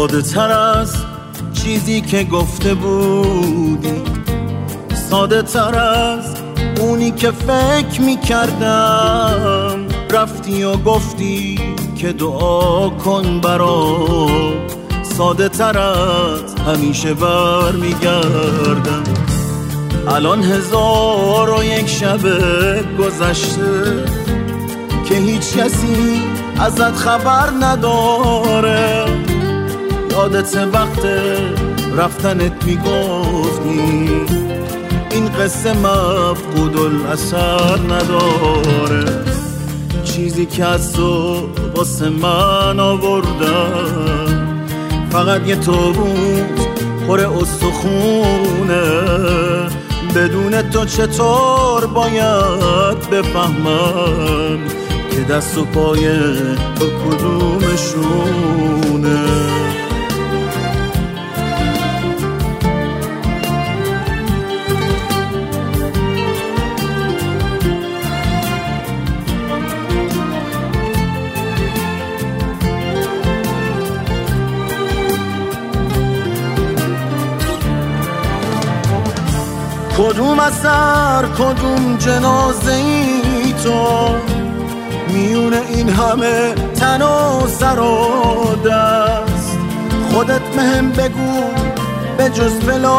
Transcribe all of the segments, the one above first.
ساده تر از چیزی که گفته بودی، ساده تر از اونی که فکر میکردم. رفتی و گفتی که دعا کن برام، ساده تر از همیشه برمیگردم. الان 1001 شب گذشته که هیچ کسی ازت خبر نداره. یادت وقت رفتنت میگفتی این قصه مفقود الاثر نداره. چیزی که از تو واسه من آوردم فقط یه تابوت پر استخونه. بدون تو چطور باید بفهمم که دست و پای تو کدومشونه؟ کدوم اثر کدوم جنازه ای تو، میون این همه تن و سر و دست. خودت مهم بگو به جز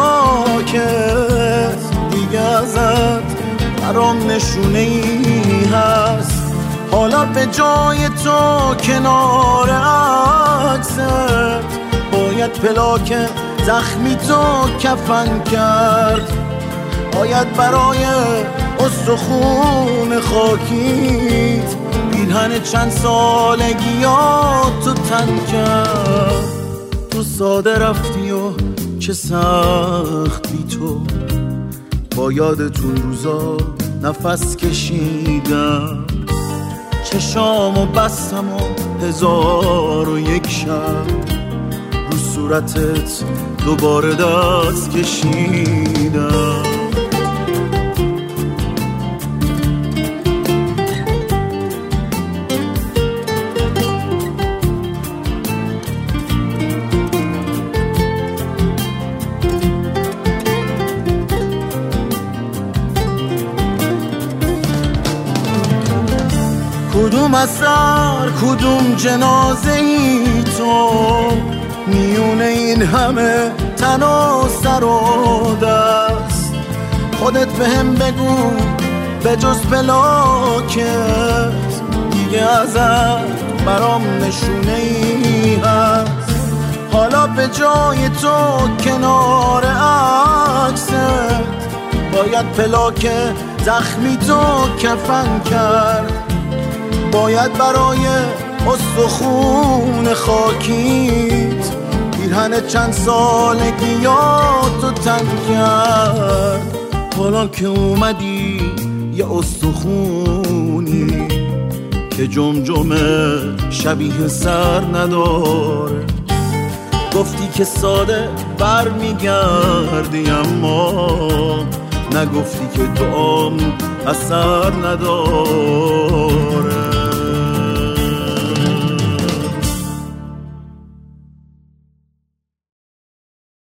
فلاکت دیگه ازت برام نشونه ای هست. حالا به جای تو کنار عکست باید پلاک زخمی تو کفن کرد. باید برای استخون خاکیت پیرهن چند سالگیاتو تن کرد. تو ساده رفتی و چه سخت بی تو، با یادتون روزا نفس کشیدم. چشامو بستم و 1001 شب رو صورتت دوباره دست کشیدم. کدوم اثر کدوم جنازه ای تو، میونه این همه تن و سر و دست. خودت بهم بگو به جز پلاکت دیگه ازت برام نشونه ای هست. حالا به جای تو کنار عکست باید پلاک زخمی تو کفن کرد. باید برای استخون خاکیت پیرهن چند سالگیاتو تن کرد. حالا که اومدی یه استخونی که جمجمه شبیه سر نداره. گفتی که ساده برمیگردی اما نگفتی که دعام اثر نداره.